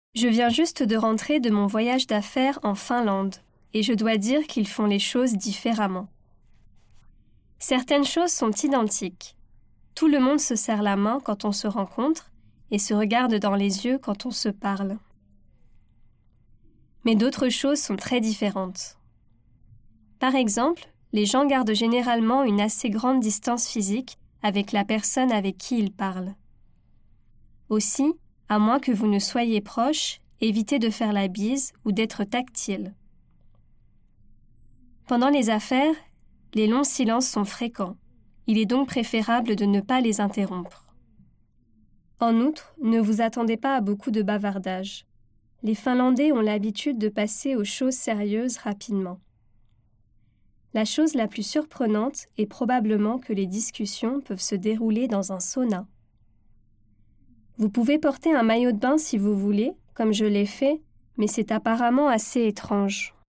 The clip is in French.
Je viens juste de rentrer de mon voyage d'affaires en Finlande, et je dois dire qu'ils font les choses différemment. Certaines choses sont identiques. Tout le monde se serre la main quand on se rencontre et se regarde dans les yeux quand on se parle. Mais d'autres choses sont très différentes. Par exemple, les gens gardent généralement une assez grande distance physique avec la personne avec qui ils parlent. Aussi, à moins que vous ne soyez proches, évitez de faire la bise ou d'être tactile. Pendant les affaires, les longs silences sont fréquents. Il est donc préférable de ne pas les interrompre. En outre, ne vous attendez pas à beaucoup de bavardage. Les Finlandais ont l'habitude de passer aux choses sérieuses rapidement. La chose la plus surprenante est probablement que les discussions peuvent se dérouler dans un sauna. Vous pouvez porter un maillot de bain si vous voulez, comme je l'ai fait, mais c'est apparemment assez étrange.